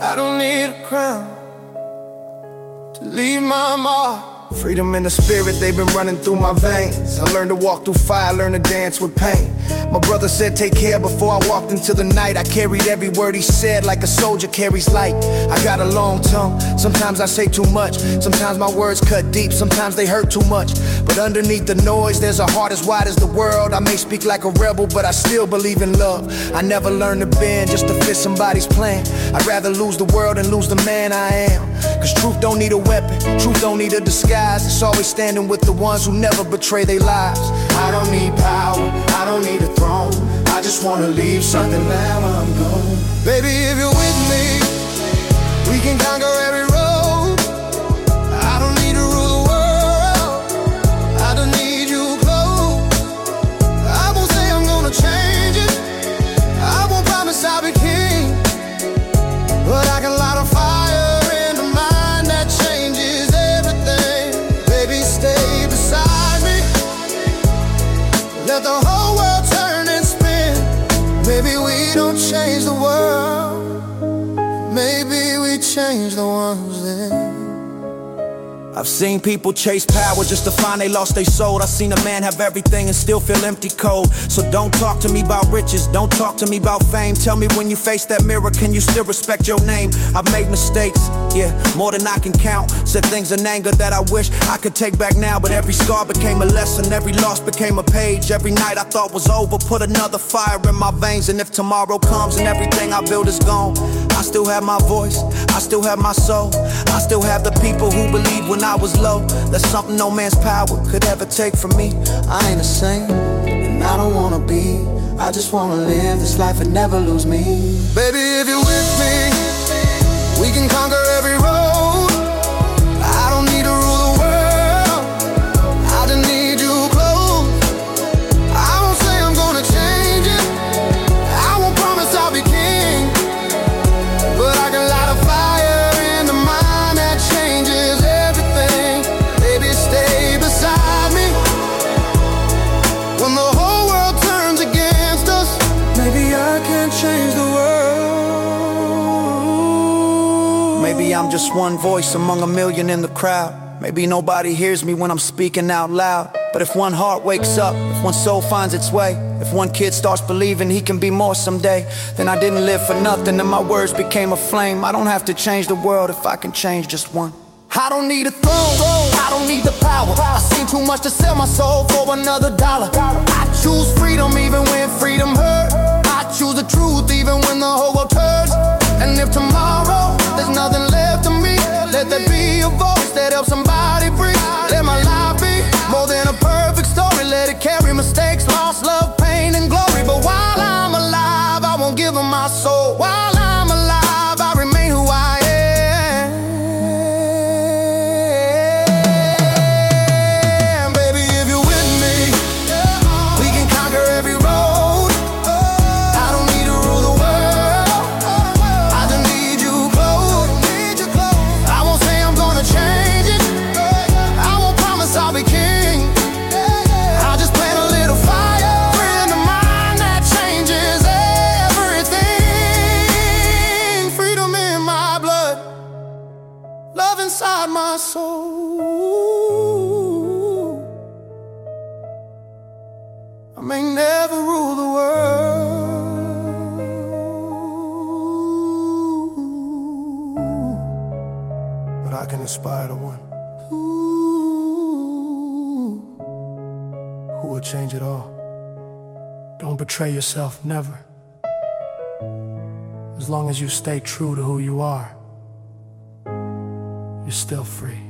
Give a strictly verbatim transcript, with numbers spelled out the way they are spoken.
I don't need a crown to leave my mark. Freedom in the spirit, they've been running through my veins. I learned to walk through fire, learn to dance with pain. My brother said take care before I walked into the night. I carried every word he said like a soldier carries light. I got a long tongue, sometimes I say too much. Sometimes my words cut deep, sometimes they hurt too much. But underneath the noise, there's a heart as wide as the world. I may speak like a rebel, but I still believe in love. I never learned to bend just to fit somebody's plan. I'd rather lose the world than lose the man I am. Cause truth don't need a weapon, truth don't need a disguise. It's always standing with the ones who never betray their lives. I don't need power, I don't need a throne. I just wanna leave something there when I'm gone. Baby, if you're with me, we can conquer every road. I don't need to rule the world, I don't need you close. I won't say I'm gonna change it, I won't promise I'll be king, but I can light a fire. Let the whole world turn and spin. Maybe we don't change the world, maybe we change the ones then. I've seen people chase power just to find they lost their soul. I've seen a man have everything and still feel empty cold. So don't talk to me about riches, don't talk to me about fame. Tell me when you face that mirror, can you still respect your name? I've made mistakes, yeah, more than I can count. Said things in anger that I wish I could take back now. But every scar became a lesson, every loss became a page. Every night I thought was over, put another fire in my veins. And if tomorrow comes and everything I built is gone, I still have my voice, I still have my soul. I still have the people who believe when I was low. That's something no man's power could ever take from me. I ain't a saint, and I don't wanna be. I just wanna live this life and never lose me. Baby, if you're with me, we can conquer every road. I don't need to rule the world, I just need you close. I won't say I'm gonna change it, I won't promise I'll be king, but I can light a fire in the mind that changes everything. Baby, stay beside me when the whole world turns against us. Maybe I can change the world. Maybe I'm just one voice among a million in the crowd. Maybe nobody hears me when I'm speaking out loud. But if one heart wakes up, if one soul finds its way, if one kid starts believing he can be more someday, then I didn't live for nothing and my words became a flame. I don't have to change the world if I can change just one. I don't need a throne, I don't need the power. I seen too much to sell my soul for another dollar. I choose freedom even when freedom hurt. I choose the truth even when the whole world turns. And if tomorrow there's nothing left of me, let there be a voice that helps somebody breathe. Let my life be more than a perfect story. Let it carry mistakes, loss, love, pain, and glory. But while I'm alive, I won't give them my soul. While I'm alive, I remain who I am. Baby, if you're with me, we can conquer every road. I don't need to rule the world, I just need you close. I won't say I'm gonna change it, I won't promise I'll be king. I just plant a little fire in the mind that changes everything. Freedom in my blood, love inside my soul. I may never rule the world, but I can inspire the one who will change it all. Don't betray yourself, never. As long as you stay true to who you are, you're still free.